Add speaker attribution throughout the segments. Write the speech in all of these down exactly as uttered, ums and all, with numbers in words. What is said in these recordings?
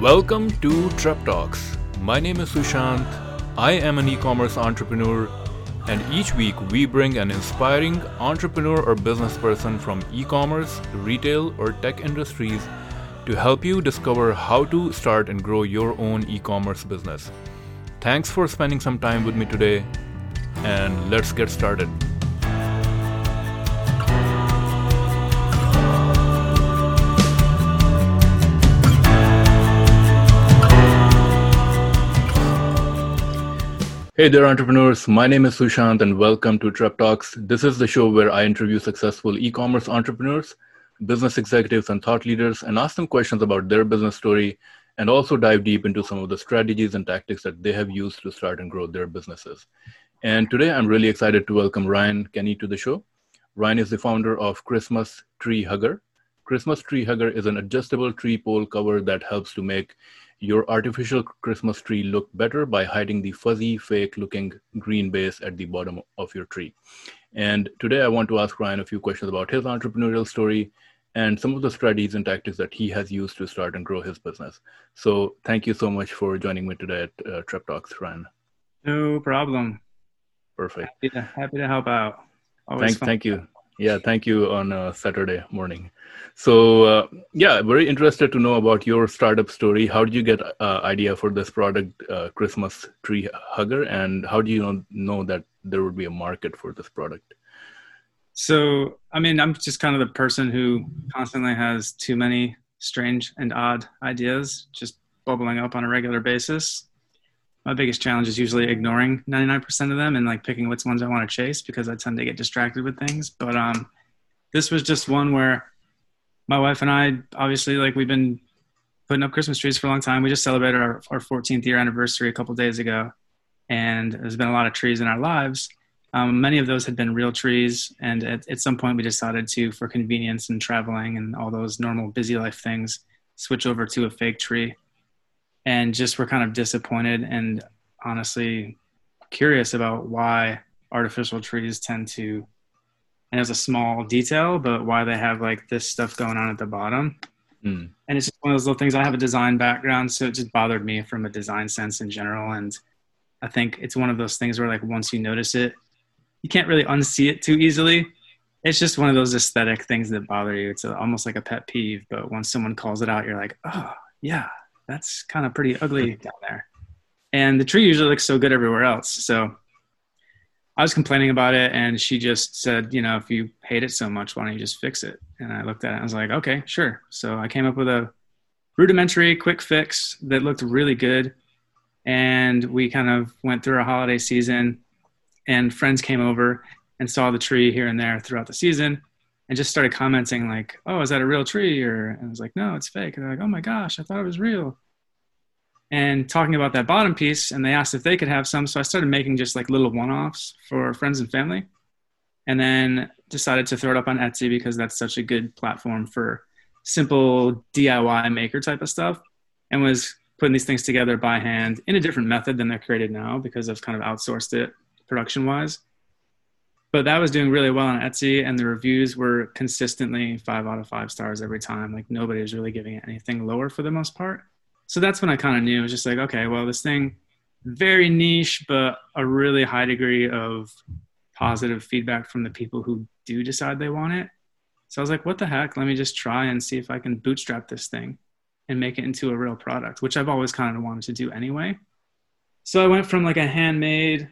Speaker 1: Welcome to Trep Talks. My name is Sushant. I am an e-commerce entrepreneur, and each week we bring an inspiring entrepreneur or business person from e-commerce, retail, or tech industries to help you discover how to start and grow your own e-commerce business. Thanks for spending some time with me today, and let's get started. Hey there, entrepreneurs. My name is Sushant, and welcome to Trep Talks. This is the show where I interview successful e-commerce entrepreneurs, business executives, and thought leaders, and ask them questions about their business story, and also dive deep into some of the strategies and tactics that they have used to start and grow their businesses. And today, I'm really excited to welcome Ryan Kenny to the show. Ryan is the founder of Christmas Tree Hugger. Christmas Tree Hugger is an adjustable tree pole cover that helps to make your artificial Christmas tree look better by hiding the fuzzy, fake-looking green base at the bottom of your tree. And today I want to ask Ryan a few questions about his entrepreneurial story and some of the strategies and tactics that he has used to start and grow his business. So thank you so much for joining me today at uh, Trep Talks, Ryan.
Speaker 2: No problem.
Speaker 1: Perfect.
Speaker 2: Happy to, happy to help out.
Speaker 1: Always thank, fun. thank you. Yeah, thank you on a Saturday morning. So uh, yeah, very interested to know about your startup story. How did you get uh, idea for this product, uh, Christmas Tree Hugger, and how do you know, know that there would be a market for this product?
Speaker 2: So, I mean, I'm just kind of the person who constantly has too many strange and odd ideas just bubbling up on a regular basis. My biggest challenge is usually ignoring ninety-nine percent of them and like picking which ones I want to chase because I tend to get distracted with things. But um, this was just one where my wife and I, obviously, like we've been putting up Christmas trees for a long time. We just celebrated our, our fourteenth year anniversary a couple of days ago. And there's been a lot of trees in our lives. Um, many of those had been real trees. And at, at some point we decided to, for convenience and traveling and all those normal busy life things, switch over to a fake tree. And just were kind of disappointed and honestly curious about why artificial trees tend to, and it's a small detail, but why they have like this stuff going on at the bottom. Mm. And it's just one of those little things. I have a design background, so it just bothered me from a design sense in general. And I think it's one of those things where like once you notice it, you can't really unsee it too easily. It's just one of those aesthetic things that bother you. It's a, almost like a pet peeve, but once someone calls it out, you're like, oh yeah, that's kind of pretty ugly down there. And the tree usually looks so good everywhere else. So I was complaining about it and she just said, you know, if you hate it so much, why don't you just fix it? And I looked at it and I was like, okay, sure. So I came up with a rudimentary quick fix that looked really good. And we kind of went through our holiday season and friends came over and saw the tree here and there throughout the season and just started commenting like, oh, is that a real tree? Or, and I was like, no, it's fake. And they're like, oh my gosh, I thought it was real. And talking about that bottom piece, and they asked if they could have some. So I started making just like little one-offs for friends and family, and then decided to throw it up on Etsy because that's such a good platform for simple D I Y maker type of stuff, and was putting these things together by hand in a different method than they're created now because I've kind of outsourced it production-wise. But that was doing really well on Etsy, and the reviews were consistently five out of five stars every time. Like nobody was really giving it anything lower for the most part. So that's when I kind of knew. It was just like, okay, well, this thing, very niche, but a really high degree of positive feedback from the people who do decide they want it. So I was like, what the heck? Let me just try and see if I can bootstrap this thing and make it into a real product, which I've always kind of wanted to do anyway. So I went from like a handmade,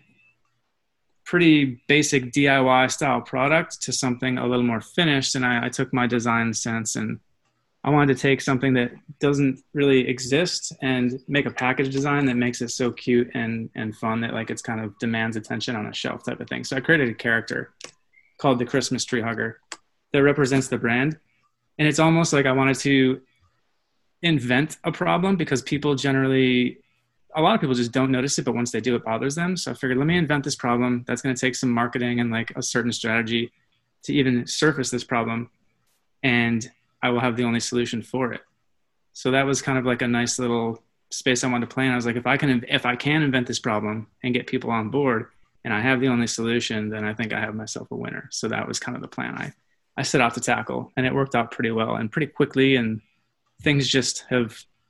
Speaker 2: pretty basic D I Y style product to something a little more finished. And I, I took my design sense and I wanted to take something that doesn't really exist and make a package design that makes it so cute and, and fun that like it's kind of demands attention on a shelf type of thing. So I created a character called the Christmas Tree Hugger that represents the brand. And it's almost like I wanted to invent a problem because people generally, a lot of people just don't notice it, but once they do, it bothers them. So I figured, let me invent this problem that's going to take some marketing and like a certain strategy to even surface this problem. And I will have the only solution for it. So that was kind of like a nice little space I wanted to play in. I was like, if I can, if I can invent this problem and get people on board and I have the only solution, then I think I have myself a winner. So that was kind of the plan I, I set out to tackle, and it worked out pretty well and pretty quickly. And things just have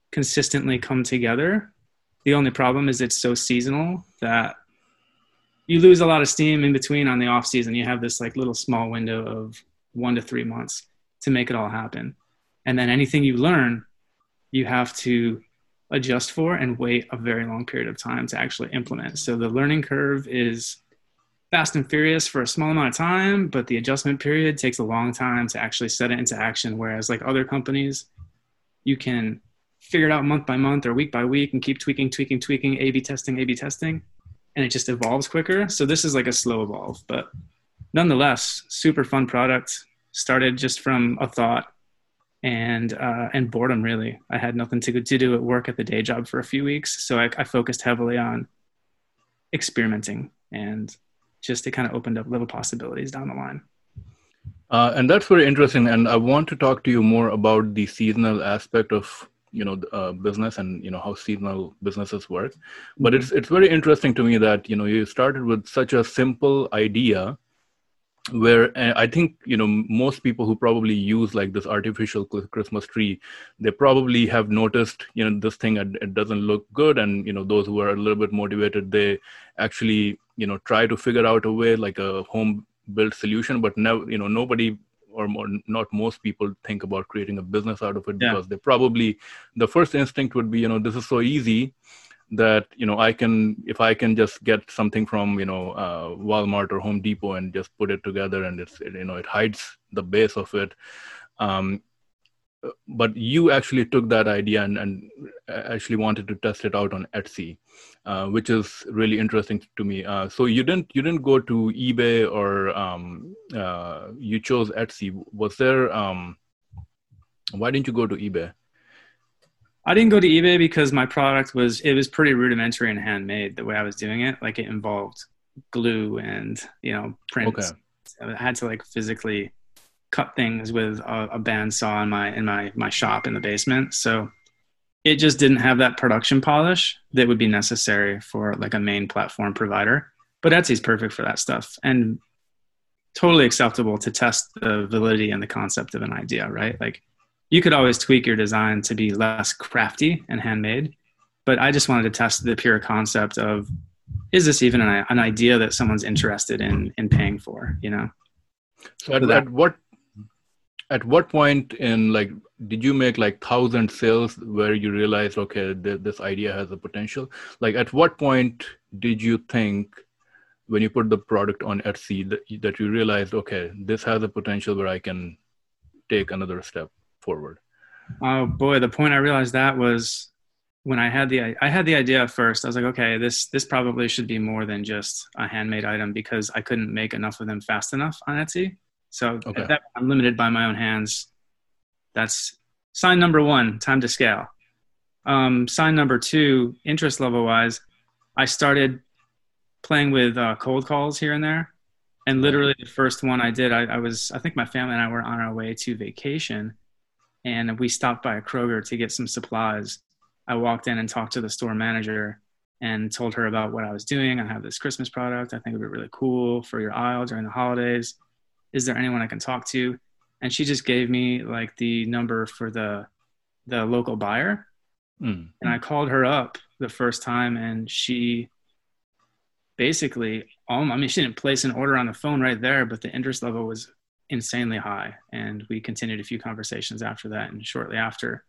Speaker 2: consistently come together. The only problem is it's so seasonal that you lose a lot of steam in between on the off season. You have this like little small window of one to three months to make it all happen. And then anything you learn, you have to adjust for and wait a very long period of time to actually implement. So the learning curve is fast and furious for a small amount of time, but the adjustment period takes a long time to actually set it into action. Whereas like other companies, you can figure it out month by month or week by week and keep tweaking, tweaking, tweaking, A B testing, A B testing, and it just evolves quicker. So this is like a slow evolve, but nonetheless, super fun product. Started just from a thought and uh, and boredom, really. I had nothing to, to do at work at the day job for a few weeks. So I, I focused heavily on experimenting, and just it kind of opened up little possibilities down the line.
Speaker 1: Uh, and that's very interesting. And I want to talk to you more about the seasonal aspect of, you know, uh, business and, you know, how seasonal businesses work. But mm-hmm. it's it's very interesting to me that, you know, you started with such a simple idea where uh, I think, you know, most people who probably use like this artificial Christmas tree, they probably have noticed, you know, this thing, it doesn't look good. And, you know, those who are a little bit motivated, they actually, you know, try to figure out a way, like a home built solution, but never, you know, nobody or more, not most people think about creating a business out of it, yeah. because they probably, the first instinct would be, you know, this is so easy that, you know, I can, if I can just get something from, you know, uh, Walmart or Home Depot and just put it together, and it's, it, you know, it hides the base of it. Um, but you actually took that idea and, and actually wanted to test it out on Etsy, uh, which is really interesting to me. Uh, so you didn't, you didn't go to eBay or um, uh, you chose Etsy. Was there, um, why didn't you go to eBay?
Speaker 2: I didn't go to eBay because my product was, it was pretty rudimentary and handmade the way I was doing it. Like it involved glue and, you know, prints. Okay. So I had to like physically cut things with a, a bandsaw in my, in my, my shop in the basement. So it just didn't have that production polish that would be necessary for like a main platform provider. But Etsy's perfect for that stuff and totally acceptable to test the validity and the concept of an idea, right? Like, you could always tweak your design to be less crafty and handmade, but I just wanted to test the pure concept of, is this even an, an idea that someone's interested in in paying for, you know?
Speaker 1: So at, at what at what point in, like, did you make like thousand sales where you realized, okay, th- this idea has a potential? Like, at what point did you think, when you put the product on Etsy, that, that you realized, okay, this has a potential where I can take another step forward?
Speaker 2: Oh boy, the point I realized that was when I had the I had the idea at first. I was like, okay, this this probably should be more than just a handmade item, because I couldn't make enough of them fast enough on Etsy. So okay. At that, I'm limited by my own hands. That's sign number one, time to scale. Um, sign number two, interest level wise, I started playing with uh, cold calls here and there. And literally the first one I did, I, I was, I think my family and I were on our way to vacation, and we stopped by a Kroger to get some supplies. I walked in and talked to the store manager and told her about what I was doing. I have this Christmas product. I think it would be really cool for your aisle during the holidays. Is there anyone I can talk to? And she just gave me like the number for the, the local buyer. Mm. And I called her up the first time, and she basically, um, I mean, she didn't place an order on the phone right there, but the interest level was insanely high. And we continued a few conversations after that. And shortly after,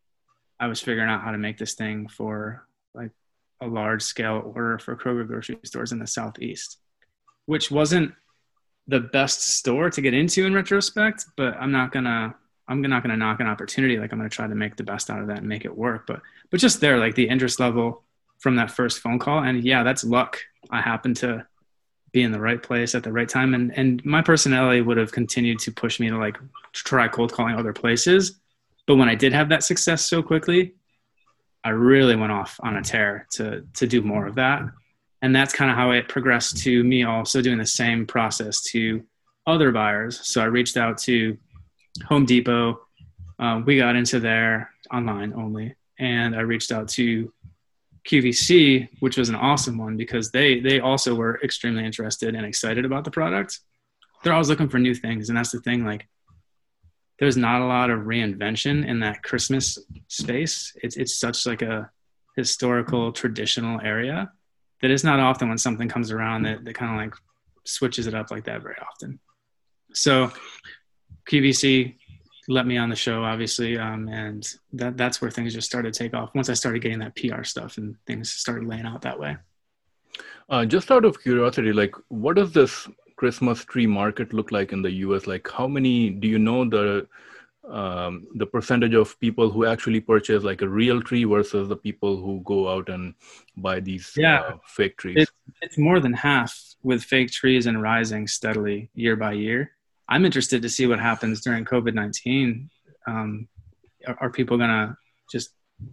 Speaker 2: I was figuring out how to make this thing for like a large scale order for Kroger grocery stores in the Southeast, which wasn't the best store to get into in retrospect, but I'm not gonna, I'm not gonna knock an opportunity. Like, I'm gonna try to make the best out of that and make it work. But, but just there, like the interest level from that first phone call, and yeah, that's luck. I happened to be in the right place at the right time. And, and my personality would have continued to push me to like try cold calling other places. But when I did have that success so quickly, I really went off on a tear to, to do more of that. And that's kind of how it progressed to me also doing the same process to other buyers. So I reached out to Home Depot. Uh, we got into there online only. And I reached out to Q V C, which was an awesome one because they they also were extremely interested and excited about the product. They're always looking for new things. And that's the thing, like, there's not a lot of reinvention in that Christmas space. It's it's such like a historical, traditional area that it's not often when something comes around that, that kind of like switches it up like that very often. So Q V C let me on the show, obviously, um, and that that's where things just started to take off once I started getting that P R stuff and things started laying out that way.
Speaker 1: Uh, just out of curiosity, like, what does this Christmas tree market look like in the U S? Like, how many, do you know the um, the percentage of people who actually purchase like a real tree versus the people who go out and buy these
Speaker 2: yeah,
Speaker 1: uh, fake trees?
Speaker 2: It, it's more than half, with fake trees and rising steadily year by year. I'm interested to see what happens during COVID nineteen. Um, are, are people going to just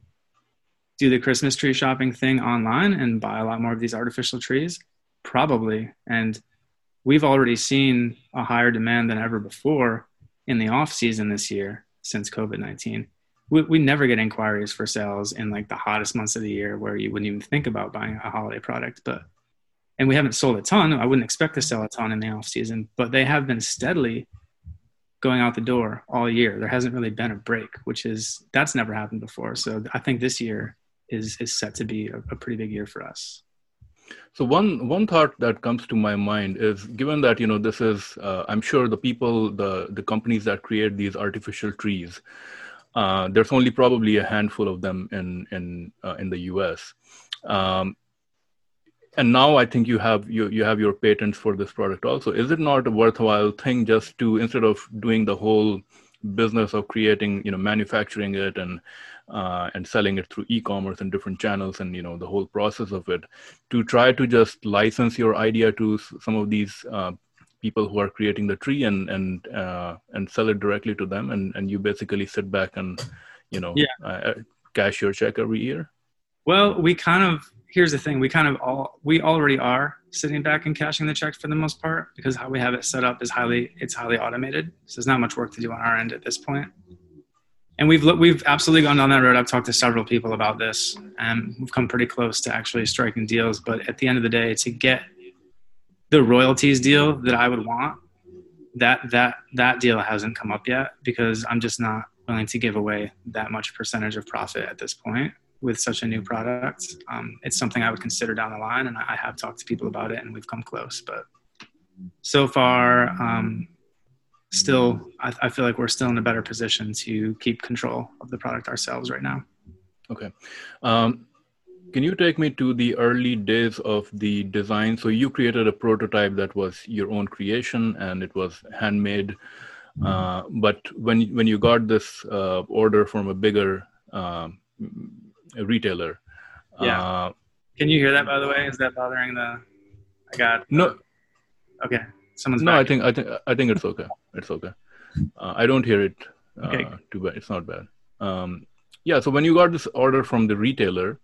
Speaker 2: do the Christmas tree shopping thing online and buy a lot more of these artificial trees? Probably. And we've already seen a higher demand than ever before in the off season this year since COVID nineteen. We, we never get inquiries for sales in like the hottest months of the year where you wouldn't even think about buying a holiday product. But, and we haven't sold a ton. I wouldn't expect to sell a ton in the off season, but they have been steadily going out the door all year. There hasn't really been a break, which is, that's never happened before. So I think this year is, is set to be a, a pretty big year for us.
Speaker 1: So one one thought that comes to my mind is, given that, you know, this is, uh, I'm sure the people, the the companies that create these artificial trees, uh, there's only probably a handful of them in in uh, in the U S. Um, and now I think you have you you have your patents for this product also. Is it not a worthwhile thing just to, instead of doing the whole business of creating, you know, manufacturing it and uh, and selling it through e-commerce and different channels and, you know, the whole process of it, to try to just license your idea to some of these uh, people who are creating the tree and and uh, and sell it directly to them, and and you basically sit back and, you know,
Speaker 2: yeah.
Speaker 1: uh, cash your check every year?
Speaker 2: Well, we kind of, here's the thing, we kind of all, we already are sitting back and cashing the check for the most part, because how we have it set up is highly, it's highly automated. So there's not much work to do on our end at this point. And we've we've absolutely gone down that road. I've talked to several people about this, and we've come pretty close to actually striking deals. But at the end of the day, to get the royalties deal that I would want, that that that deal hasn't come up yet, because I'm just not willing to give away that much percentage of profit at this point with such a new product. Um, it's something I would consider down the line, and I have talked to people about it, and we've come close. But so far, um, still, I, I feel like we're still in a better position to keep control of the product ourselves right now.
Speaker 1: Okay. Um, can you take me to the early days of the design? So you created a prototype that was your own creation and it was handmade. Uh, but when, when you got this uh, order from a bigger uh, retailer.
Speaker 2: Yeah.
Speaker 1: Uh,
Speaker 2: can you hear that, by the way? Is that bothering the, I got,
Speaker 1: no.
Speaker 2: Okay. Someone's
Speaker 1: no,
Speaker 2: back.
Speaker 1: I think, I think, I think it's okay. It's okay. Uh, I don't hear it uh,
Speaker 2: okay.
Speaker 1: too bad. It's not bad. Um, yeah. So when you got this order from the retailer,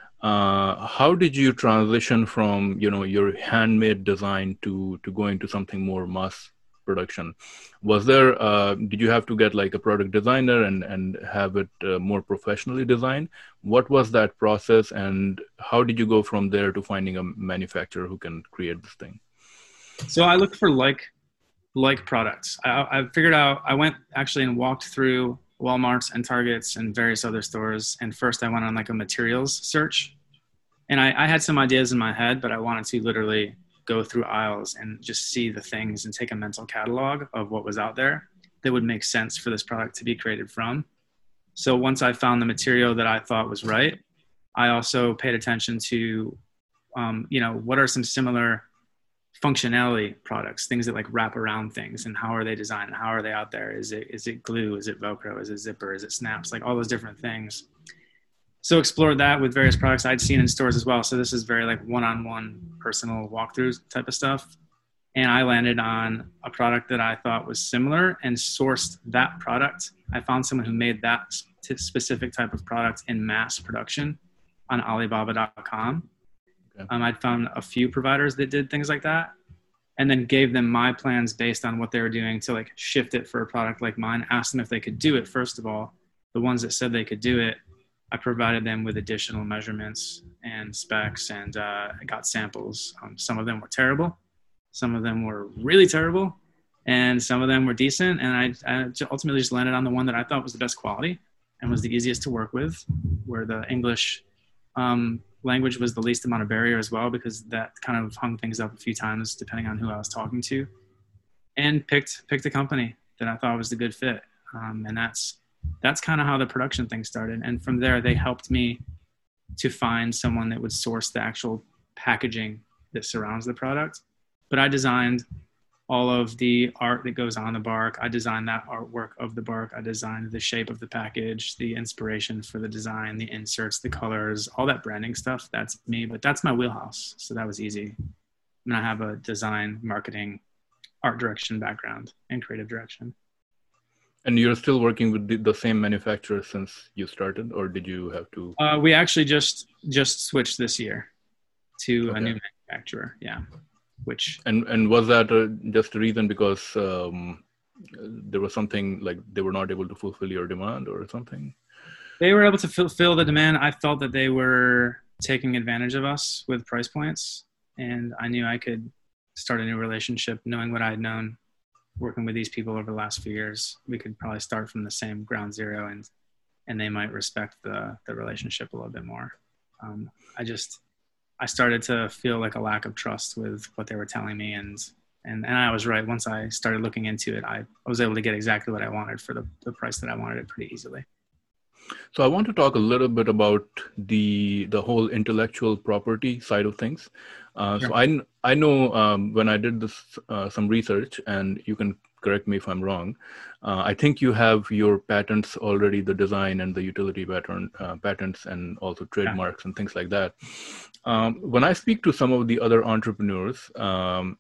Speaker 1: uh, how did you transition from, you know, your handmade design to, to going to something more mass production? Was there, uh, did you have to get like a product designer and, and have it uh, more professionally designed? What was that process, and how did you go from there to finding a manufacturer who can create this thing?
Speaker 2: So I looked for like, like products. I, I figured out, I went actually and walked through Walmarts and Targets and various other stores. And first I went on like a materials search, and I, I had some ideas in my head, but I wanted to literally go through aisles and just see the things and take a mental catalog of what was out there that would make sense for this product to be created from. So once I found the material that I thought was right, I also paid attention to, um, you know, what are some similar functionality products, things that like wrap around things, and how are they designed, and how are they out there? Is it, is it glue? Is it Velcro? Is it zipper? Is it snaps? Like all those different things. So explored that with various products I'd seen in stores as well. So this is very like one-on-one personal walkthroughs type of stuff. And I landed on a product that I thought was similar and sourced that product. I found someone who made that specific type of product in mass production on Alibaba dot com. Okay. Um, I'd found a few providers that did things like that, and then gave them my plans based on what they were doing to like shift it for a product like mine. Asked them if they could do it. First of all, the ones that said they could do it, I provided them with additional measurements and specs, and uh, I got samples. Um, some of them were terrible. Some of them were really terrible. and some of them were decent. And I, I ultimately just landed on the one that I thought was the best quality and was the easiest to work with, where the English um, language was the least amount of barrier as well, because that kind of hung things up a few times depending on who I was talking to, and picked picked a company that I thought was a good fit. Um, and that's that's kind of how the production thing started. And from there, they helped me to find someone that would source the actual packaging that surrounds the product. But I designed all of the art that goes on the bark. I designed that artwork of the bark. I designed the shape of the package, the inspiration for the design, the inserts, the colors, all that branding stuff. That's me, but that's my wheelhouse. So that was easy. And I have a design, marketing, art direction background and creative direction.
Speaker 1: And you're still working with the, the same manufacturer since you started, or did you have to?
Speaker 2: Uh, we actually just just switched this year to
Speaker 1: Okay.
Speaker 2: a new manufacturer. Yeah. Which
Speaker 1: and and was that a, just a reason because um, there was something like they were not able to fulfill your demand or something?
Speaker 2: They were able to fulfill the demand. I felt that they were taking advantage of us with price points, and I knew I could start a new relationship knowing what I had known working with these people over the last few years. We could probably start from the same ground zero, and and they might respect the the relationship a little bit more. Um, I just I started to feel like a lack of trust with what they were telling me, and and and I was right. Once I started looking into it, I, I was able to get exactly what I wanted for the, the price that I wanted it pretty easily.
Speaker 1: So I want to talk a little bit about the the whole intellectual property side of things. Uh,
Speaker 2: Sure.
Speaker 1: So I I know um, when I did this uh, some research, and you can correct me if I'm wrong. Uh, I think you have your patents already, the design and the utility pattern uh, patents, and also trademarks yeah. and things like that. Um, when I speak to some of the other entrepreneurs, um,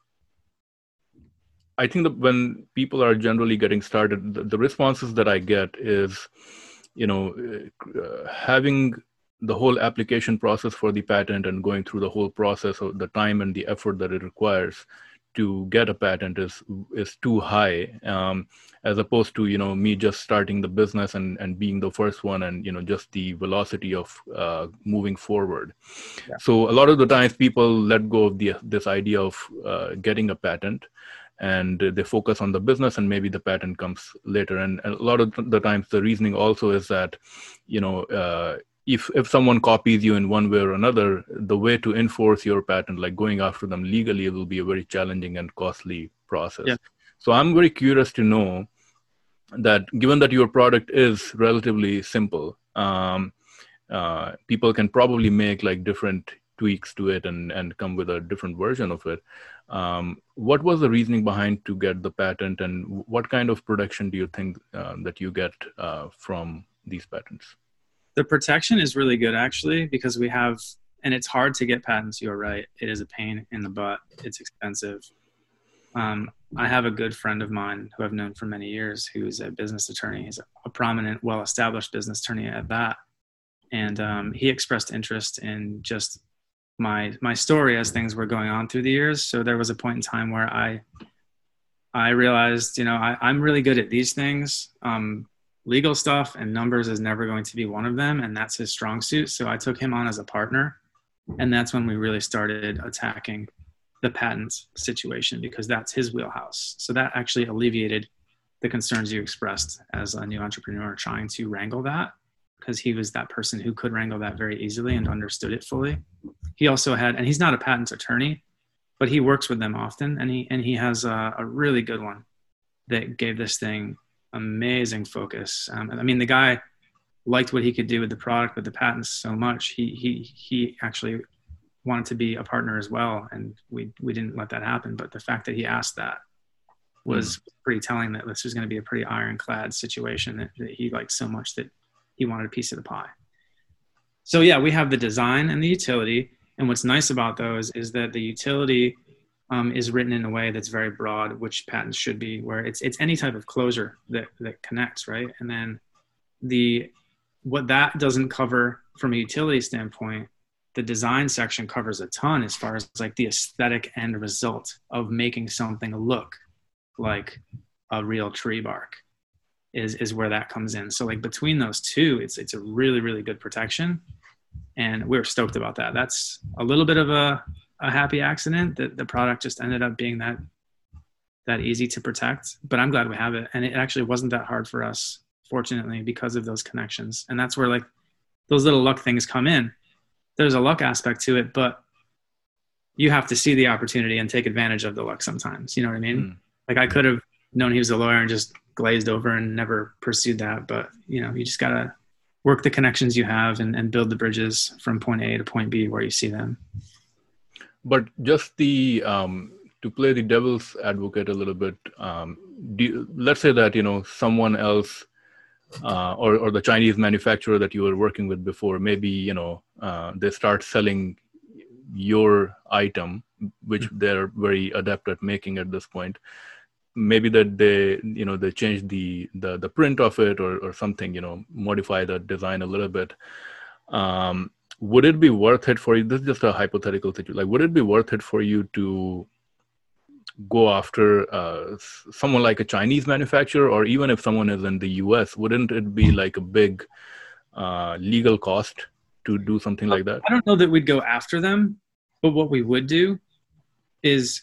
Speaker 1: I think that when people are generally getting started, the, the responses that I get is, you know, uh, having the whole application process for the patent and going through the whole process of the time and the effort that it requires to get a patent is is too high, um, as opposed to, you know, me just starting the business and, and being the first one, and, you know, just the velocity of uh, moving forward. Yeah. So a lot of the times people let go of the this idea of uh, getting a patent, and they focus on the business, and maybe the patent comes later. And a lot of the times the reasoning also is that, you know, uh, if if someone copies you in one way or another, the way to enforce your patent, like going after them legally, will be a very challenging and costly process. Yeah. So I'm very curious to know that, given that your product is relatively simple, um, uh, people can probably make like different tweaks to it and, and come with a different version of it. Um, what was the reasoning behind to get the patent, and what kind of protection do you think uh, that you get uh, from these patents?
Speaker 2: The protection is really good, actually, because we have, and it's hard to get patents. You're right. It is a pain in the butt. It's expensive. Um, I have a good friend of mine who I've known for many years, who's a business attorney. He's a prominent, well-established business attorney at that. And um, he expressed interest in just my my story as things were going on through the years. So there was a point in time where I I realized, you know, I, I'm really good at these things. Um, legal stuff and numbers is never going to be one of them, and that's his strong suit. So I took him on as a partner, and that's when we really started attacking the patent situation, because that's his wheelhouse. So that actually alleviated the concerns you expressed as a new entrepreneur trying to wrangle that, because he was that person who could wrangle that very easily and understood it fully. He also had, and he's not a patent attorney, but he works with them often, and he and he has a, a really good one that gave this thing amazing focus. Um, I mean, the guy liked what he could do with the product, with the patents so much. He he he actually wanted to be a partner as well, and we we didn't let that happen. But the fact that he asked that was mm. pretty telling, that this was going to be a pretty ironclad situation that, that he liked so much that he wanted a piece of the pie. So yeah, we have the design and the utility. And what's nice about those is that the utility um, is written in a way that's very broad, which patents should be, where it's it's any type of closure that, that connects, right? And then the what that doesn't cover from a utility standpoint, the design section covers a ton as far as like the aesthetic end result of making something look like a real tree bark is, is where that comes in. So like between those two, it's it's a really, really good protection. And we were stoked about that. That's a little bit of a, a happy accident that the product just ended up being that that easy to protect, but I'm glad we have it. And it actually wasn't that hard for us, fortunately, because of those connections. And that's where like those little luck things come in. There's a luck aspect to it, but you have to see the opportunity and take advantage of the luck sometimes. You know what I mean? Mm. Like I could have known he was a lawyer and just glazed over and never pursued that. But, you know, you just got to work the connections you have and, and build the bridges from point A to point B where you see them.
Speaker 1: But just the, um, to play the devil's advocate a little bit, um, do you, let's say that, you know, someone else uh, or, or the Chinese manufacturer that you were working with before, maybe, you know, uh, they start selling your item, which they're very adept at making at this point. Maybe that they, you know, they change the, the, the print of it or, or something, you know, modify the design a little bit. Um, would it be worth it for you? This is just a hypothetical situation. Like, would it be worth it for you to go after uh, someone like a Chinese manufacturer, or even if someone is in the U S, wouldn't it be like a big uh, legal cost to do something like that?
Speaker 2: I don't know that we'd go after them, but what we would do is,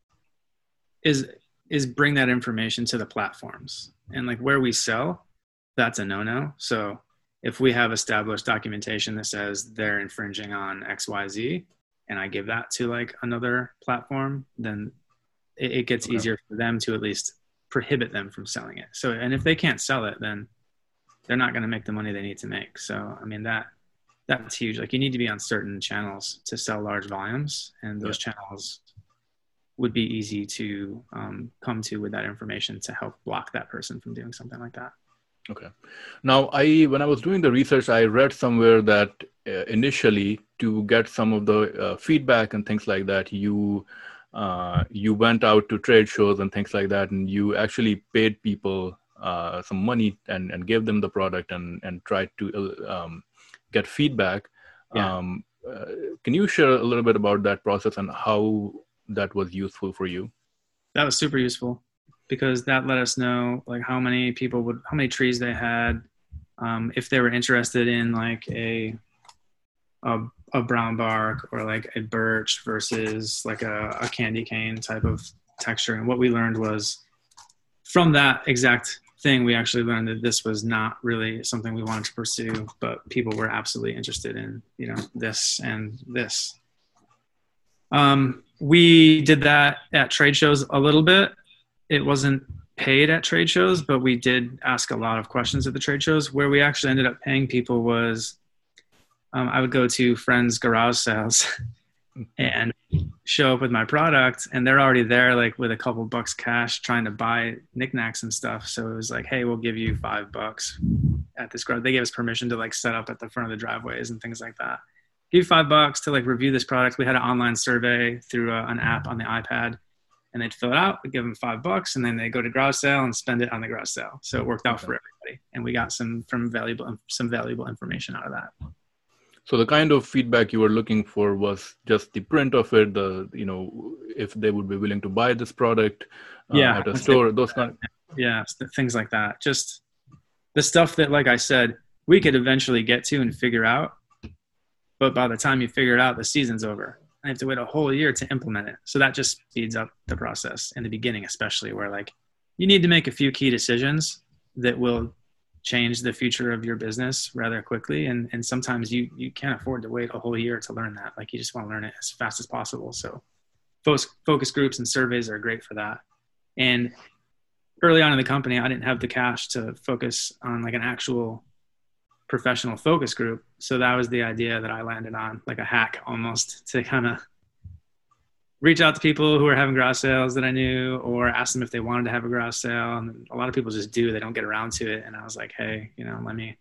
Speaker 2: is, is bring that information to the platforms. And like where we sell, that's a no-no. So if we have established documentation that says they're infringing on X Y Z, and I give that to like another platform, then it, it gets okay. easier for them to at least prohibit them from selling it. So, and if they can't sell it, then they're not going to make the money they need to make. So, I mean, that, that's huge. Like you need to be on certain channels to sell large volumes, and those yeah. channels would be easy to um, come to with that information to help block that person from doing something like that.
Speaker 1: Okay. Now, I when I was doing the research, I read somewhere that uh, initially to get some of the uh, feedback and things like that, you uh, you went out to trade shows and things like that, and you actually paid people uh, some money and, and gave them the product and, and tried to um, get feedback.
Speaker 2: Yeah.
Speaker 1: Um, uh, can you share a little bit about that process and how that was useful for you?
Speaker 2: That was super useful, because that let us know like how many people would, how many trees they had, um, if they were interested in like a, a, a brown bark or like a birch versus like a, a candy cane type of texture. And what we learned was from that exact thing, we actually learned that this was not really something we wanted to pursue, but people were absolutely interested in, you know, this and this. Um, we did that at trade shows a little bit. It wasn't paid at trade shows, but we did ask a lot of questions at the trade shows. Where we actually ended up paying people was um, I would go to friends' garage sales and show up with my product, and they're already there like with a couple bucks cash trying to buy knickknacks and stuff. So it was like, hey, we'll give you five bucks at this garage. They gave us permission to like set up at the front of the driveways and things like that. Give you five bucks to like review this product. We had an online survey through a, an app on the iPad, and they'd fill it out. We give them five bucks, and then they go to garage sale and spend it on the garage sale. So it worked out okay. for everybody, and we got some from valuable some valuable information out of that.
Speaker 1: So the kind of feedback you were looking for was just the print of it, the you know if they would be willing to buy this product uh,
Speaker 2: yeah,
Speaker 1: at a store, those kind. Of...
Speaker 2: Yeah, things like that. Just the stuff that, like I said, we could eventually get to and figure out. But by the time you figure it out, the season's over. I have to wait a whole year to implement it. So that just speeds up the process in the beginning, especially where like you need to make a few key decisions that will change the future of your business rather quickly. And, and sometimes you, you can't afford to wait a whole year to learn that. Like you just want to learn it as fast as possible. So focus, focus groups and surveys are great for that. And early on in the company, I didn't have the cash to focus on like an actual professional focus group. So that was the idea that I landed on, like a hack almost, to kind of reach out to people who are having garage sales that I knew, or ask them if they wanted to have a garage sale. And a lot of people just do, they don't get around to it. And I was like, hey, you know, let me,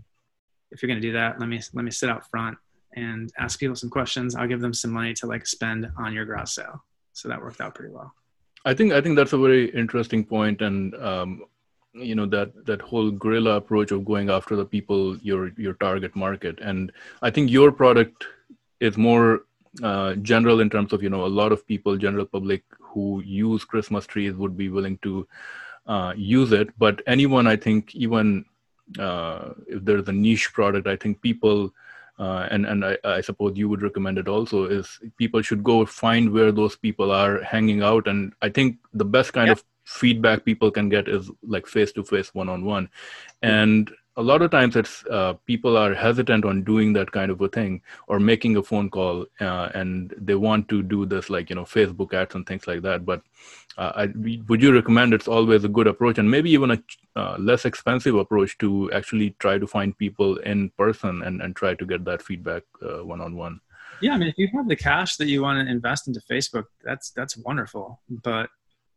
Speaker 2: if you're going to do that, let me, let me sit out front and ask people some questions. I'll give them some money to like spend on your garage sale. So that worked out pretty well.
Speaker 1: I think, I think that's a very interesting point. And, um, you know, that, that whole guerrilla approach of going after the people, your, your target market. And I think your product is more uh, general in terms of, you know, a lot of people, general public who use Christmas trees would be willing to uh, use it. But anyone, I think, even uh, if there's a niche product, I think people uh, and and I, I suppose you would recommend it also, is people should go find where those people are hanging out. And I think the best kind
Speaker 2: Yeah.
Speaker 1: of feedback people can get is like face-to-face, one-on-one. And a lot of times it's uh, people are hesitant on doing that kind of a thing or making a phone call, uh, and they want to do this like, you know, Facebook ads and things like that. But uh, I, would you recommend it's always a good approach, and maybe even a uh, less expensive approach, to actually try to find people in person and, and try to get that feedback uh, one-on-one?
Speaker 2: Yeah, I mean, if you have the cash that you want to invest into Facebook, that's that's wonderful. But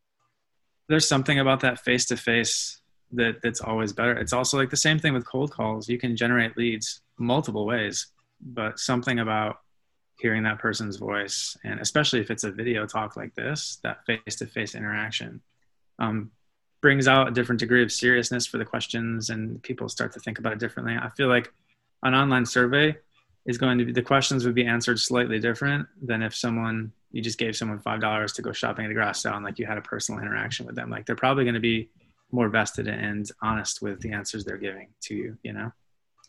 Speaker 2: there's something about that face-to-face that that's always better. It's also like the same thing with cold calls. You can generate leads multiple ways, but something about hearing that person's voice, and especially if it's a video talk like this, that face-to-face interaction um, brings out a different degree of seriousness for the questions, and people start to think about it differently. I feel like an online survey is going to be, the questions would be answered slightly different than if someone, you just gave someone five dollars to go shopping at a garage sale and like you had a personal interaction with them. Like they're probably going to be more vested and honest with the answers they're giving to you, you know?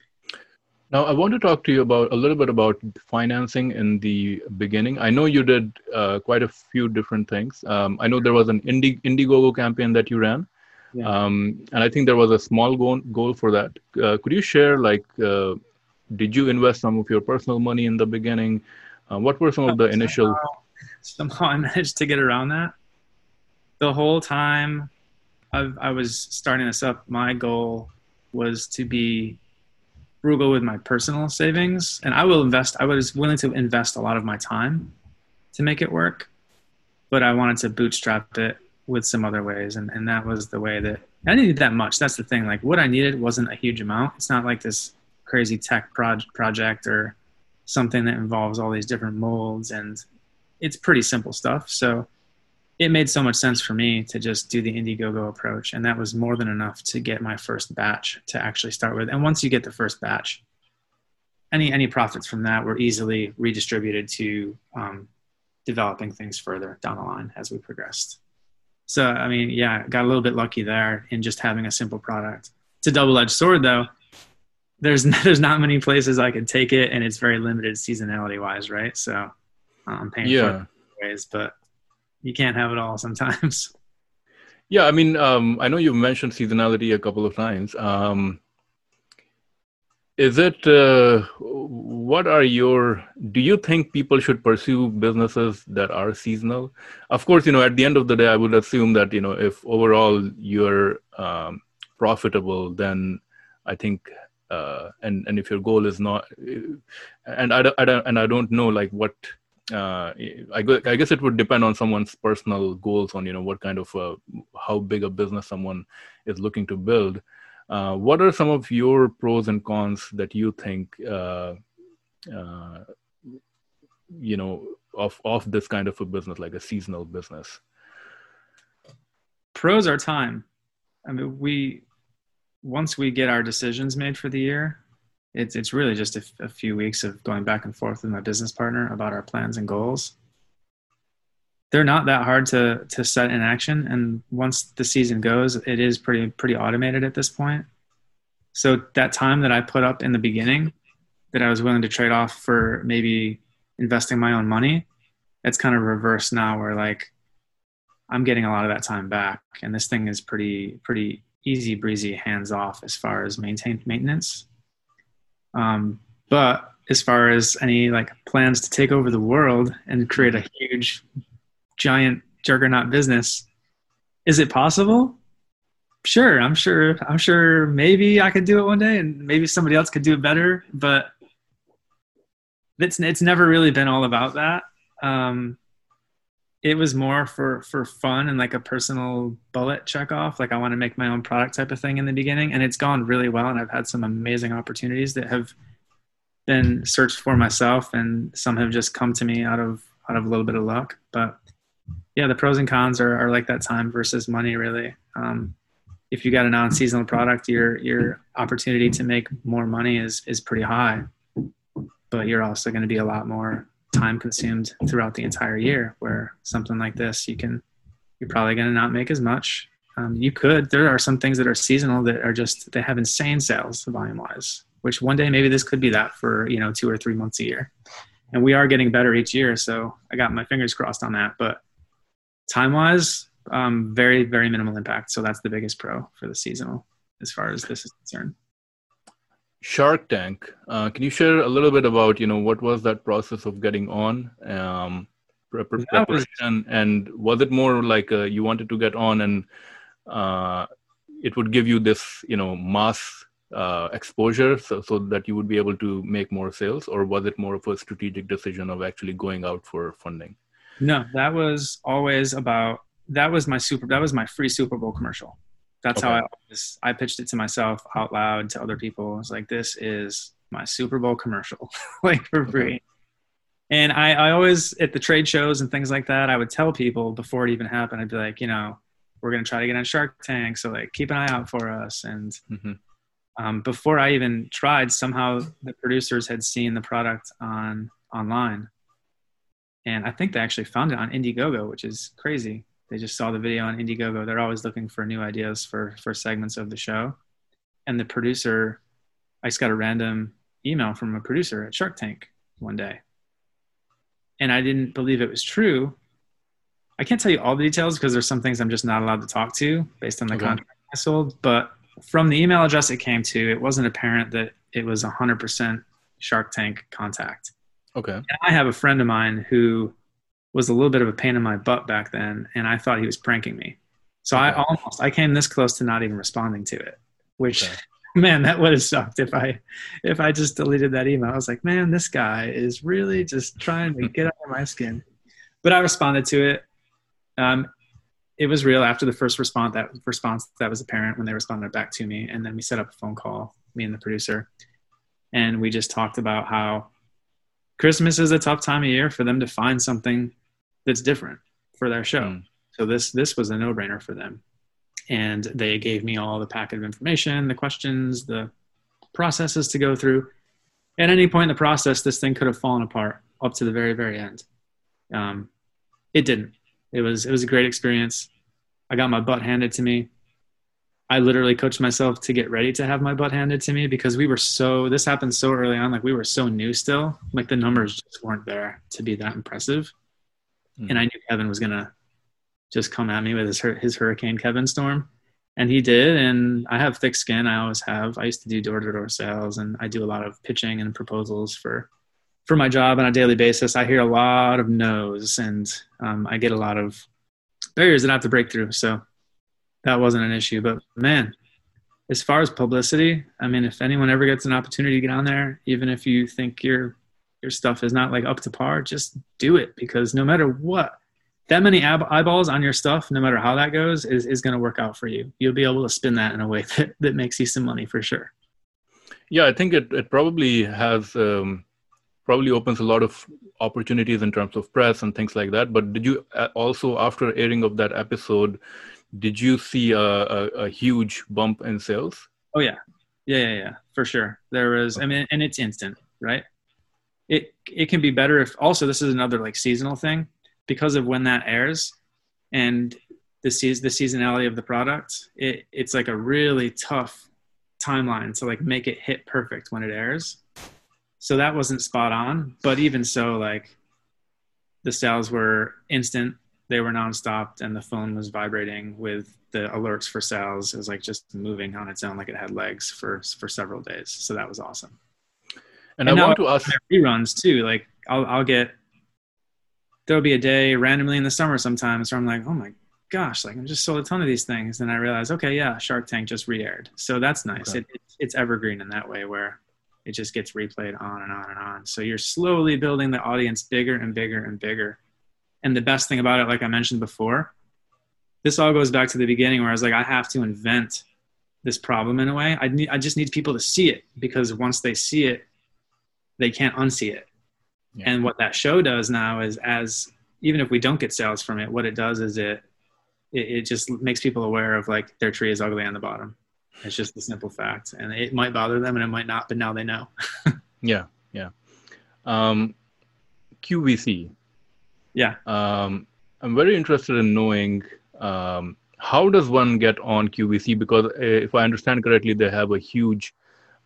Speaker 1: Now, I want to talk to you about a little bit about financing in the beginning. I know you did uh, quite a few different things. Um, I know there was an Indi- Indiegogo campaign that you ran,
Speaker 2: Yeah.
Speaker 1: um, and I think there was a small goal, goal for that. Uh, could you share, like, uh, did you invest some of your personal money in the beginning? Uh, what were some of the initial...
Speaker 2: Somehow, somehow I managed to get around that. The whole time I've, I was starting this up, my goal was to be frugal with my personal savings, and I will invest. I was willing to invest a lot of my time to make it work, but I wanted to bootstrap it with some other ways. And, and that was the way that I didn't need that much. That's the thing. Like what I needed wasn't a huge amount. It's not like this crazy tech proj- project or something that involves all these different molds, and it's pretty simple stuff. So it made so much sense for me to just do the Indiegogo approach. And that was more than enough to get my first batch to actually start with. And once you get the first batch, any, any profits from that were easily redistributed to um, developing things further down the line as we progressed. So, I mean, yeah, got a little bit lucky there in just having a simple product. It's a double-edged sword though. There's, there's not many places I could take it, and it's very limited seasonality wise. Right. So I'm paying
Speaker 1: Yeah.
Speaker 2: for it ways, but you can't have it all sometimes.
Speaker 1: Yeah, I mean, um, I know you've mentioned seasonality a couple of times. Um, is it, uh, what are your, do you think people should pursue businesses that are seasonal? Of course, you know, at the end of the day, I would assume that, you know, if overall you're um, profitable, then I think, uh, and, and if your goal is not, and I don't, I don't, and I don't know like what, Uh, I, I guess it would depend on someone's personal goals on, you know, what kind of, uh, how big a business someone is looking to build. Uh, what are some of your pros and cons that you think, uh, uh, you know, of, of this kind of a business, like a seasonal business?
Speaker 2: Pros are time. I mean, we, once we get our decisions made for the year, It's it's really just a, a few weeks of going back and forth with my business partner about our plans and goals. They're not that hard to to set in action, and once the season goes, it is pretty pretty automated at this point. So that time that I put up in the beginning, that I was willing to trade off for maybe investing my own money, it's kind of reversed now, where like I'm getting a lot of that time back, and this thing is pretty pretty easy breezy, hands off as far as maintain maintenance. Um, but as far as any like plans to take over the world and create a huge, giant juggernaut business, is it possible? Sure. I'm sure, I'm sure maybe I could do it one day, and maybe somebody else could do it better, but it's, it's never really been all about that. Um, it was more for, for fun and like a personal bullet check off. Like I want to make my own product type of thing in the beginning, and it's gone really well. And I've had some amazing opportunities that have been searched for myself, and some have just come to me out of, out of a little bit of luck. But yeah, the pros and cons are, are like that time versus money, really. Um, if you got a non-seasonal product, your, your opportunity to make more money is, is pretty high, but you're also going to be a lot more time consumed throughout the entire year, where something like this, you can, you're probably going to not make as much. Um, you could, there are some things that are seasonal that are just, they have insane sales volume wise, which one day maybe this could be that for, you know, two or three months a year. And we are getting better each year. So I got my fingers crossed on that. But time-wise, um, very, very minimal impact. So that's the biggest pro for the seasonal as far as this is concerned.
Speaker 1: Shark Tank. Uh, can you share a little bit about, you know, what was that process of getting on, um, prep- preparation, was, and was it more like uh, you wanted to get on and uh, it would give you this, you know, mass uh, exposure so, so that you would be able to make more sales, or was it more of a strategic decision of actually going out for funding?
Speaker 2: No, that was always about, that was my super, that was my free Super Bowl commercial. That's okay. how I always, I pitched it to myself out loud to other people. I was like, this is my Super Bowl commercial, like for free. Okay. And I, I always, at the trade shows and things like that, I would tell people before it even happened, I'd be like, you know, we're going to try to get on Shark Tank. So like, keep an eye out for us. And mm-hmm. um, before I even tried, somehow the producers had seen the product on online. And I think they actually found it on Indiegogo, which is crazy. They just saw the video on Indiegogo. They're always looking for new ideas for, for segments of the show. And the producer, I just got a random email from a producer at Shark Tank one day. And I didn't believe it was true. I can't tell you all the details because there's some things I'm just not allowed to talk to based on the okay. contract I sold. But from the email address it came to, it wasn't apparent that it was one hundred percent Shark Tank contact.
Speaker 1: Okay.
Speaker 2: And I have a friend of mine who was a little bit of a pain in my butt back then, and I thought he was pranking me. So okay. I almost, I came this close to not even responding to it, which, okay. man, that would have sucked if I, if I just deleted that email. I was like, man, this guy is really just trying to get under my skin. But I responded to it. Um, it was real after the first response. That response that was apparent when they responded back to me, and then we set up a phone call, me and the producer, and we just talked about how Christmas is a tough time of year for them to find something that's different for their show. Mm. So this this was a no-brainer for them. And they gave me all the packet of information, the questions, the processes to go through. At any point in the process, this thing could have fallen apart up to the very, very end. Um, it didn't. It was it was a great experience. I got my butt handed to me. I literally coached myself to get ready to have my butt handed to me because we were so, this happened so early on, like we were so new still, like the numbers just weren't there to be that impressive. Mm. And I knew Kevin was going to just come at me with his, his Hurricane Kevin storm. And he did. And I have thick skin. I always have. I used to do door-to-door sales, and I do a lot of pitching and proposals for, for my job on a daily basis. I hear a lot of no's, and um, I get a lot of barriers that I have to break through. So that wasn't an issue. But man, as far as publicity, I mean, if anyone ever gets an opportunity to get on there, even if you think your your stuff is not like up to par, just do it, because no matter what, that many ab- eyeballs on your stuff, no matter how that goes, is, is going to work out for you. You'll be able to spin that in a way that, that makes you some money for sure.
Speaker 1: Yeah, I think it, it probably has, um, probably opens a lot of opportunities in terms of press and things like that. But did you also, after airing of that episode, did you see a, a, a huge bump in sales?
Speaker 2: Oh yeah. Yeah, yeah, yeah, for sure. There was, I mean, and it's instant, right? It it can be better if, also this is another like seasonal thing, because of when that airs and the season, the seasonality of the product, it, it's like a really tough timeline to like make it hit perfect when it airs. So that wasn't spot on, but even so, like the sales were instant. They were nonstop, and the phone was vibrating with the alerts for sales. It was like just moving on its own, like it had legs for for several days. So that was awesome. And, and I want to ask reruns too. Like I'll I'll get there'll be a day randomly in the summer sometimes where I'm like, oh my gosh, like I just sold a ton of these things, and I realize, okay, yeah, Shark Tank just re-aired. So that's nice. Okay. It, it it's evergreen in that way where it just gets replayed on and on and on. So you're slowly building the audience bigger and bigger and bigger. And the best thing about it, like I mentioned before, this all goes back to the beginning where I was like, I have to invent this problem in a way. I need, I just need people to see it, because once they see it, they can't unsee it. Yeah. And what that show does now is, as even if we don't get sales from it, what it does is it, it, it just makes people aware of like their tree is ugly on the bottom. It's just a simple fact, and it might bother them and it might not, but now they know.
Speaker 1: yeah. Yeah. Um, Q V C.
Speaker 2: Yeah.
Speaker 1: Um, I'm very interested in knowing um, how does one get on Q V C? Because uh, if I understand correctly, they have a huge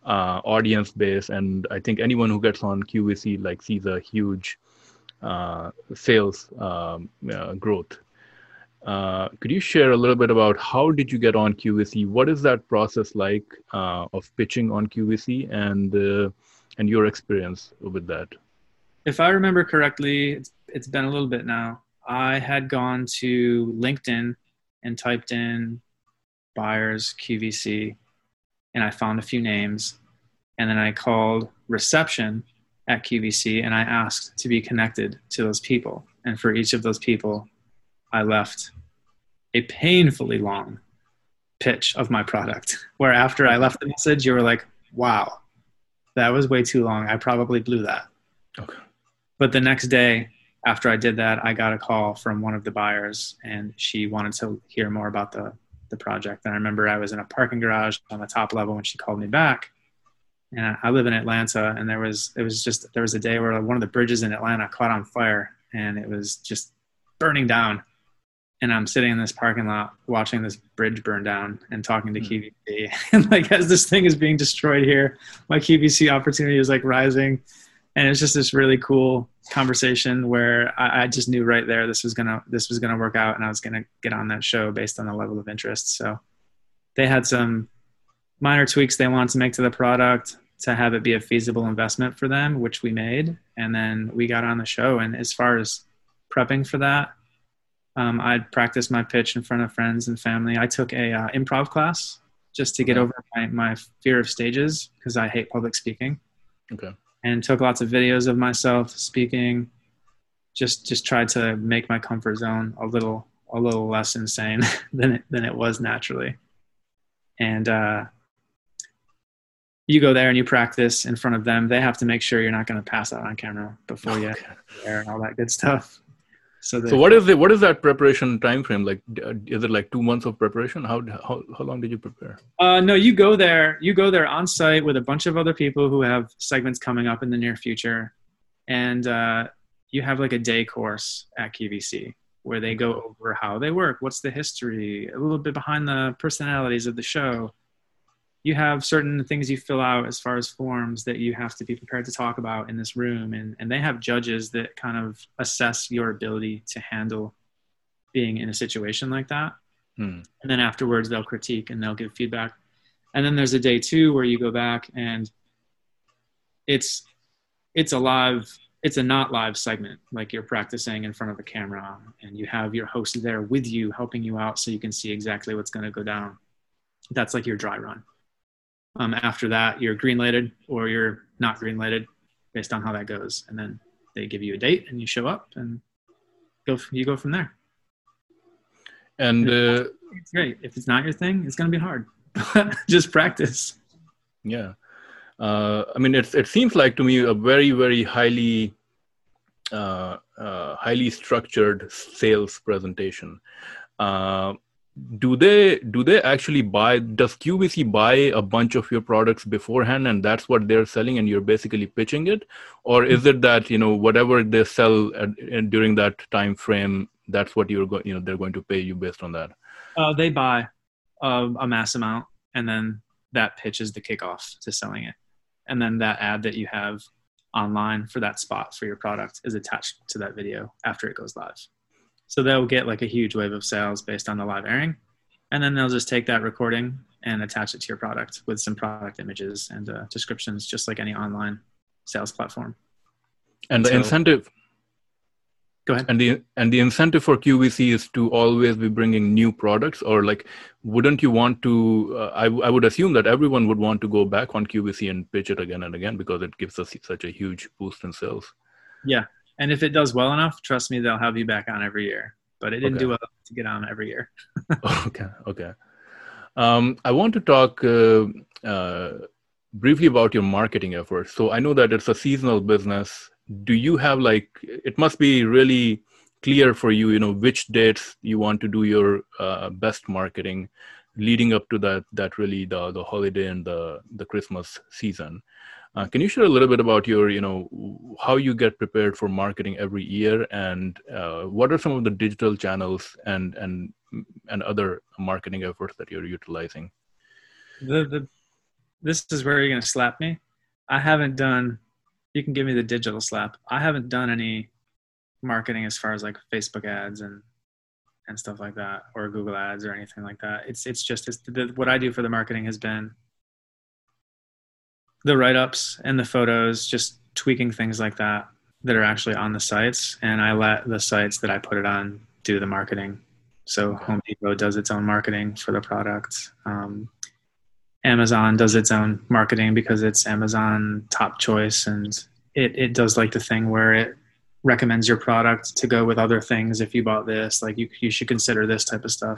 Speaker 1: uh, audience base, and I think anyone who gets on Q V C like sees a huge uh, sales um, uh, growth. Uh, could you share a little bit about how did you get on Q V C? What is that process like uh, of pitching on Q V C, and uh, and your experience with that?
Speaker 2: If I remember correctly, it's, it's been a little bit now. I had gone to LinkedIn and typed in buyers Q V C, and I found a few names, and then I called reception at Q V C and I asked to be connected to those people. And for each of those people, I left a painfully long pitch of my product, where after I left the message, you were like, wow, that was way too long. I probably blew that.
Speaker 1: Okay.
Speaker 2: But the next day after I did that, I got a call from one of the buyers, and she wanted to hear more about the, the project. And I remember I was in a parking garage on the top level when she called me back. And I live in Atlanta, and there was, it was just, there was a day where one of the bridges in Atlanta caught on fire, and it was just burning down. And I'm sitting in this parking lot watching this bridge burn down and talking to mm. Q V C. And like, as this thing is being destroyed here, my Q V C opportunity is like rising. And it's just this really cool conversation where I, I just knew right there, this was gonna, this was gonna work out, and I was gonna get on that show based on the level of interest. So they had some minor tweaks they wanted to make to the product to have it be a feasible investment for them, which we made. And then we got on the show. And as far as prepping for that, um, I'd practice my pitch in front of friends and family. I took a uh, improv class just to get over my, my fear of stages, because I hate public speaking.
Speaker 1: Okay.
Speaker 2: And took lots of videos of myself speaking, just, just tried to make my comfort zone a little, a little less insane than it, than it was naturally. And, uh, you go there and you practice in front of them. They have to make sure you're not going to pass out on camera before you okay. there and all that good stuff. So,
Speaker 1: so what is it? What is that preparation time frame? Like, is it like two months of preparation? How how how long did you prepare?
Speaker 2: Uh, no, you go there. You go there on site with a bunch of other people who have segments coming up in the near future, and uh, you have like a day course at Q V C where they go over how they work, what's the history, a little bit behind the personalities of the show. You have certain things you fill out as far as forms that you have to be prepared to talk about in this room. And, and they have judges that kind of assess your ability to handle being in a situation like that. Hmm. And then afterwards they'll critique and they'll give feedback. And then there's a day two where you go back and it's, it's a live, it's a not live segment. Like you're practicing in front of a camera and you have your host there with you, helping you out so you can see exactly what's going to go down. That's like your dry run. Um, after that, you're green lighted or you're not green lighted based on how that goes. And then they give you a date and you show up and go, you go from there.
Speaker 1: And uh,
Speaker 2: it's great. If it's not your thing, it's going to be hard. Just practice.
Speaker 1: Yeah. Uh, I mean, it's, it seems like to me a very, very highly, uh, uh, highly structured sales presentation. Uh, Do they do they actually buy, does Q V C buy a bunch of your products beforehand and that's what they're selling and you're basically pitching it? Or is it that, you know, whatever they sell at, at, during that time frame, that's what you're going, you know, they're going to pay you based on that?
Speaker 2: Uh, they buy uh, a mass amount, and then that pitch is the kickoff to selling it. And then that ad that you have online for that spot for your product is attached to that video after it goes live. So they'll get like a huge wave of sales based on the live airing. And then they'll just take that recording and attach it to your product with some product images and uh, descriptions, just like any online sales platform.
Speaker 1: And the so, incentive,
Speaker 2: go ahead.
Speaker 1: And the, and the incentive for Q V C is to always be bringing new products, or like, wouldn't you want to, uh, I, I would assume that everyone would want to go back on Q V C and pitch it again and again because it gives us such a huge boost in sales.
Speaker 2: Yeah. And if it does well enough, trust me, they'll have you back on every year. But it didn't okay. do well to get on every year.
Speaker 1: okay, okay. Um, I want to talk uh, uh, briefly about your marketing efforts. So I know that it's a seasonal business. Do you have like, it must be really clear for you, you know, which dates you want to do your uh, best marketing leading up to that, that really the, the holiday and the, the Christmas season. Uh, can you share a little bit about your, you know, how you get prepared for marketing every year, and uh, what are some of the digital channels and and and other marketing efforts that you're utilizing?
Speaker 2: The the this is where you're going to slap me. I haven't done, you can give me the digital slap. I haven't done any marketing as far as like Facebook ads and, and stuff like that, or Google ads or anything like that. It's, it's just, it's the, what I do for the marketing has been the write-ups and the photos, just tweaking things like that that are actually on the sites. And I let the sites that I put it on do the marketing. So Home Depot does its own marketing for the product. Um, Amazon does its own marketing because it's Amazon top choice, and it, it does like the thing where it recommends your product to go with other things. If you bought this, like you, you should consider this type of stuff.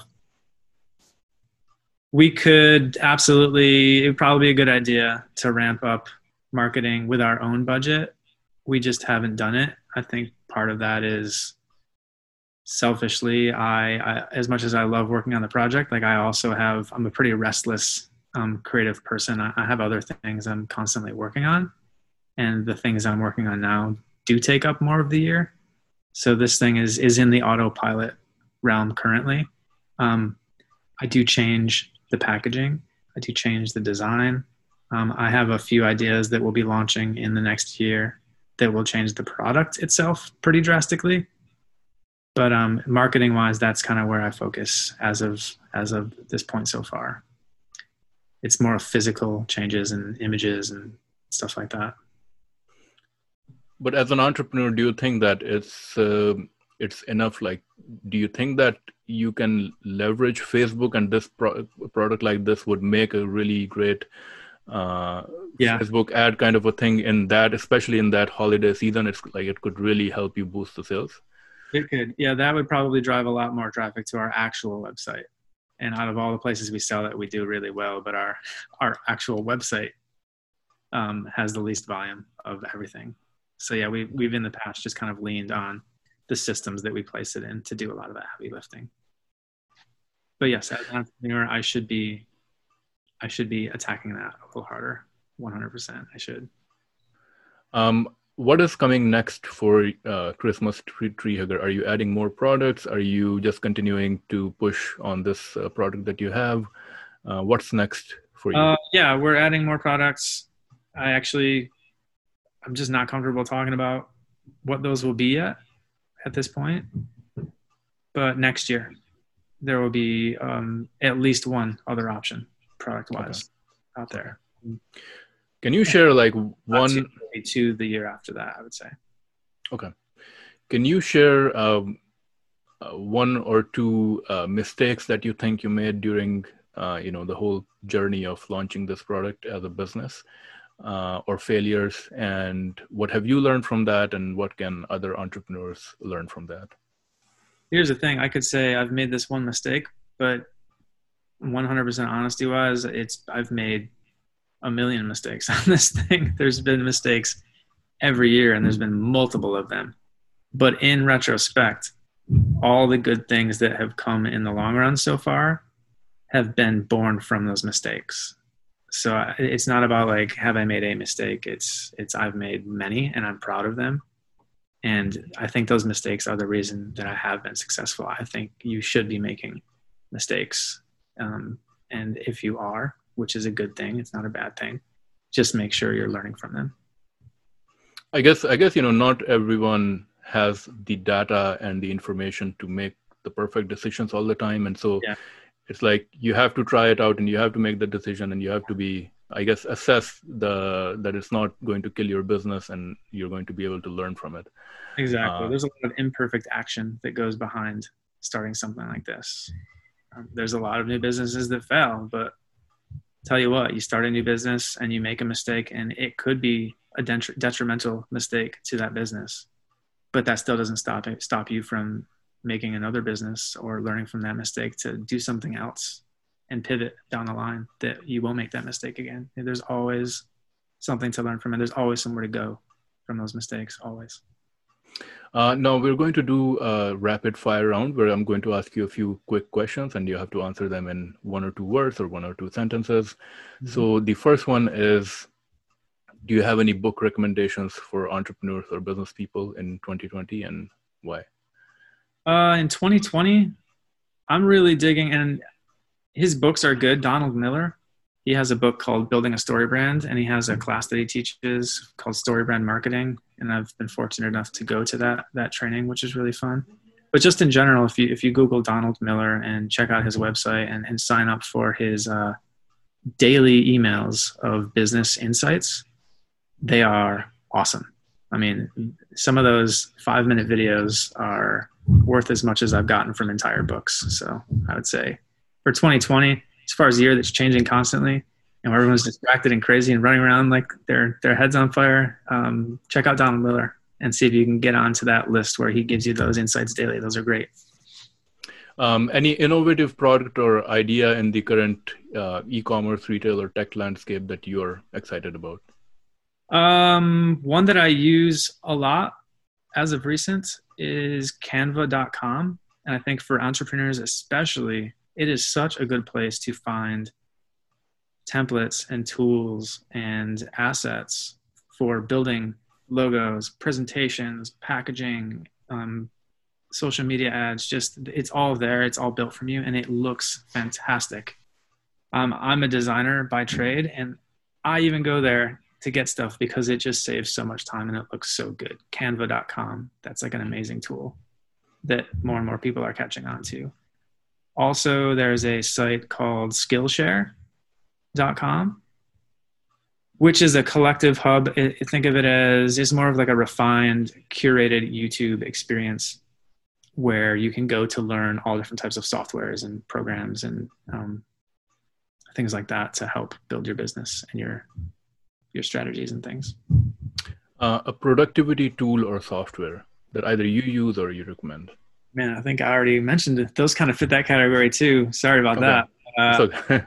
Speaker 2: We could absolutely, it would probably be a good idea to ramp up marketing with our own budget. We just haven't done it. I think part of that is selfishly, I, I as much as I love working on the project, like I also have, I'm a pretty restless um, creative person. I, I have other things I'm constantly working on, and the things I'm working on now do take up more of the year. So this thing is, is in the autopilot realm currently. Um, I do change the packaging. I do change the design. Um, I have a few ideas that we'll be launching in the next year that will change the product itself pretty drastically. But um, marketing wise, that's kind of where I focus as of, as of this point so far. It's more physical changes and images and stuff like that.
Speaker 1: But as an entrepreneur, do you think that it's uh, it's enough? Like, do you think that you can leverage Facebook and this pro- product like this would make a really great uh, yeah. Facebook ad kind of a thing in that, especially in that holiday season? It's like it could really help you boost the sales.
Speaker 2: It could. Yeah, that would probably drive a lot more traffic to our actual website. And out of all the places we sell it, we do really well. But our our actual website um, has the least volume of everything. So yeah, we, we've in the past just kind of leaned on the systems that we place it in to do a lot of that heavy lifting. But yes, as an entrepreneur, I should be, I should be attacking that a little harder. one hundred percent, I should.
Speaker 1: Um, what is coming next for uh, Christmas Tree, Tree Hugger? Are you adding more products? Are you just continuing to push on this uh, product that you have? Uh, what's next for you?
Speaker 2: Uh, yeah, we're adding more products. I actually... I'm just not comfortable talking about what those will be yet at this point. But next year, there will be um, at least one other option product-wise okay. out there.
Speaker 1: Can you share like one...
Speaker 2: Two, two the year after that, I would say.
Speaker 1: Okay. Can you share um, uh, one or two uh, mistakes that you think you made during uh, you know, the whole journey of launching this product as a business? Uh, or failures, and what have you learned from that, and what can other entrepreneurs learn from that?
Speaker 2: Here's the thing. I could say I've made this one mistake, but one hundred percent honesty wise, it's I've made a million mistakes on this thing. There's been mistakes every year, and there's been multiple of them. But in retrospect, all the good things that have come in the long run so far have been born from those mistakes. So it's not about like, have I made a mistake? It's, it's, I've made many and I'm proud of them. And I think those mistakes are the reason that I have been successful. I think you should be making mistakes. Um, and if you are, which is a good thing, it's not a bad thing, just make sure you're learning from them.
Speaker 1: I guess, I guess, you know, not everyone has the data and the information to make the perfect decisions all the time. And so yeah. It's like you have to try it out and you have to make the decision, and you have to be, I guess, assess the that it's not going to kill your business, and you're going to be able to learn from it.
Speaker 2: Exactly. Uh, There's a lot of imperfect action that goes behind starting something like this. Um, there's a lot of new businesses that fail, but tell you what, you start a new business and you make a mistake, and it could be a detri- detrimental mistake to that business, but that still doesn't stop it, stop you from making another business or learning from that mistake to do something else and pivot down the line that you won't make that mistake again. And there's always something to learn from it. There's always somewhere to go from those mistakes, always.
Speaker 1: Uh, now we're going to do a rapid fire round where I'm going to ask you a few quick questions and you have to answer them in one or two words or one or two sentences. Mm-hmm. So the first one is, do you have any book recommendations for entrepreneurs or business people in twenty twenty, and why?
Speaker 2: Uh, in twenty twenty, I'm really digging, and his books are good. Donald Miller, he has a book called Building a Story Brand, and he has a class that he teaches called Story Brand Marketing. And I've been fortunate enough to go to that that training, which is really fun. But just in general, if you if you Google Donald Miller and check out his website and, and sign up for his uh, daily emails of business insights, they are awesome. I mean, some of those five minute videos are worth as much as I've gotten from entire books. So I would say for twenty twenty, as far as a year that's changing constantly and where everyone's distracted and crazy and running around like their their heads on fire, um, check out Donald Miller and see if you can get onto that list where he gives you those insights daily. Those are great.
Speaker 1: Um, any innovative product or idea in the current uh, e-commerce, retail, or tech landscape that you're excited about?
Speaker 2: Um, one that I use a lot as of recent is canva dot com. And I think for entrepreneurs especially, it is such a good place to find templates and tools and assets for building logos, presentations, packaging, um, social media ads. Just it's all there. It's all built from you, and it looks fantastic. Um, I'm a designer by trade, and I even go there to get stuff because it just saves so much time and it looks so good. canva dot com. That's like an amazing tool that more and more people are catching on to. Also, there's a site called skillshare dot com, which is a collective hub. I think of it as, it's more of like a refined, curated YouTube experience where you can go to learn all different types of softwares and programs and um, things like that to help build your business and your your strategies and things.
Speaker 1: Uh, a productivity tool or software that either you use or you recommend?
Speaker 2: Man, I think I already mentioned it. Those kind of fit that category too. Sorry about
Speaker 1: Okay.
Speaker 2: that. Uh,
Speaker 1: okay.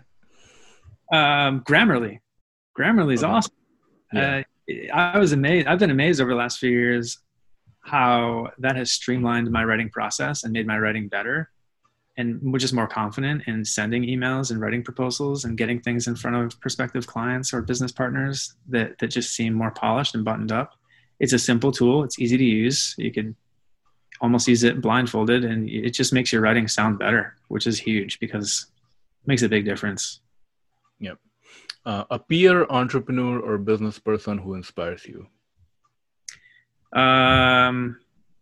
Speaker 2: um, Grammarly. Grammarly is
Speaker 1: Okay.
Speaker 2: awesome.
Speaker 1: Yeah.
Speaker 2: Uh, I was amazed. I've been amazed over the last few years how that has streamlined my writing process and made my writing better, and we're just more confident in sending emails and writing proposals and getting things in front of prospective clients or business partners that, that just seem more polished and buttoned up. It's a simple tool. It's easy to use. You can almost use it blindfolded, and it just makes your writing sound better, which is huge because it makes a big difference.
Speaker 1: Yep. Uh, a peer entrepreneur or business person who inspires you?
Speaker 2: Um,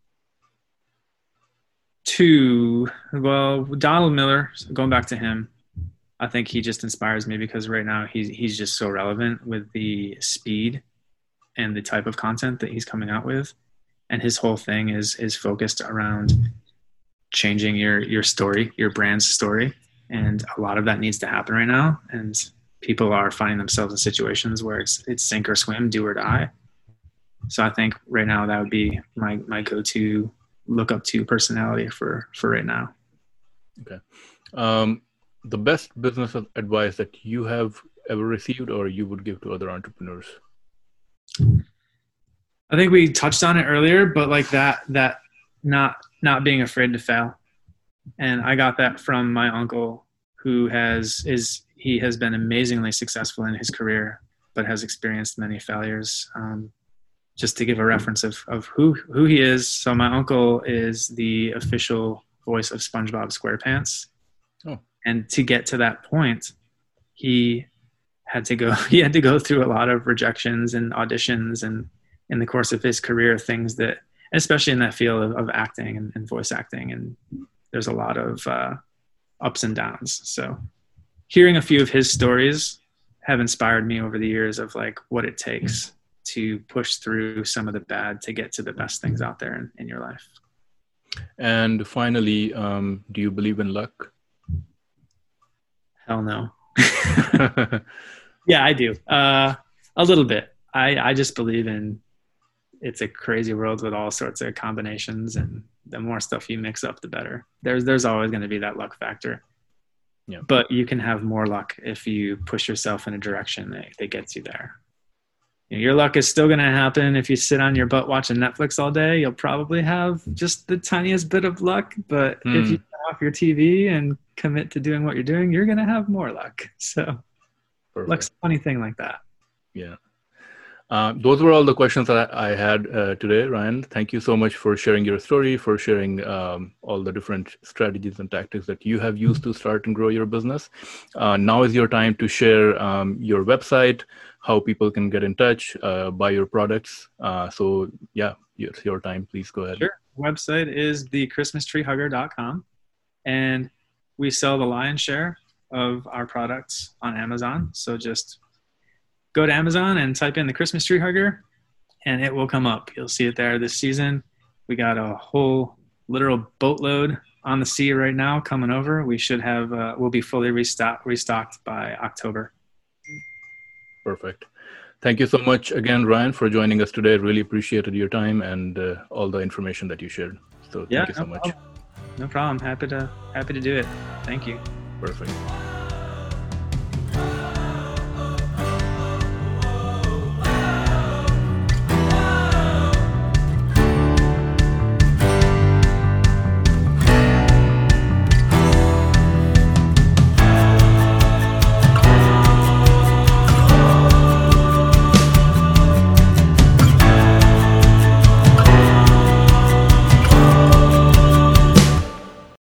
Speaker 2: two, well, Donald Miller, going back to him, I think he just inspires me because right now he's, he's just so relevant with the speed and the type of content that he's coming out with. And his whole thing is, is focused around changing your, your story, your brand's story. And a lot of that needs to happen right now. And people are finding themselves in situations where it's, it's sink or swim, do or die. So I think right now that would be my, my go-to look up to personality for, for right now.
Speaker 1: Okay. Um, the best business advice that you have ever received or you would give to other entrepreneurs?
Speaker 2: I think we touched on it earlier, but like that, that not, not being afraid to fail. And I got that from my uncle who has, is, he has been amazingly successful in his career, but has experienced many failures. Um, just to give a reference of, of who, who he is. So my uncle is the official voice of SpongeBob SquarePants. Oh. And to get to that point, he had to go, he had to go through a lot of rejections and auditions, and in the course of his career, things that, especially in that field of, of acting and, and voice acting, and there's a lot of uh, ups and downs. So hearing a few of his stories have inspired me over the years of like what it takes to push through some of the bad to get to the best things out there in, in your life.
Speaker 1: And finally, um, do you believe in luck?
Speaker 2: Hell no. Yeah, I do. Uh, a little bit. I, I just believe in, it's a crazy world with all sorts of combinations, and the more stuff you mix up, the better. There's, there's always going to be that luck factor. Yeah. But you can have more luck if you push yourself in a direction that, that gets you there. You know, your luck is still going to happen. If you sit on your butt watching Netflix all day, you'll probably have just the tiniest bit of luck. But mm. if you turn off your T V and commit to doing what you're doing, you're going to have more luck. So Perfect. Luck's a funny thing like that.
Speaker 1: Yeah. Uh, those were all the questions that I had uh, today, Ryan. Thank you so much for sharing your story, for sharing um, all the different strategies and tactics that you have used to start and grow your business. Uh, now is your time to share um, your website, how people can get in touch, uh, buy your products. Uh, so yeah, it's your time. Please go ahead.
Speaker 2: Sure. Website is the christmas tree hugger dot com, and we sell the lion's share of our products on Amazon. So just go to Amazon and type in the Christmas Tree Hugger, and it will come up. You'll see it there this season. We got a whole literal boatload on the sea right now coming over. We should have, uh, we'll be fully restock, restocked by October.
Speaker 1: Perfect. Thank you so much again, Ryan, for joining us today. Really appreciated your time and uh, all the information that you shared. So thank
Speaker 2: yeah,
Speaker 1: you so
Speaker 2: no
Speaker 1: much.
Speaker 2: Problem. No problem. Happy to, happy to do it. Thank you.
Speaker 1: Perfect.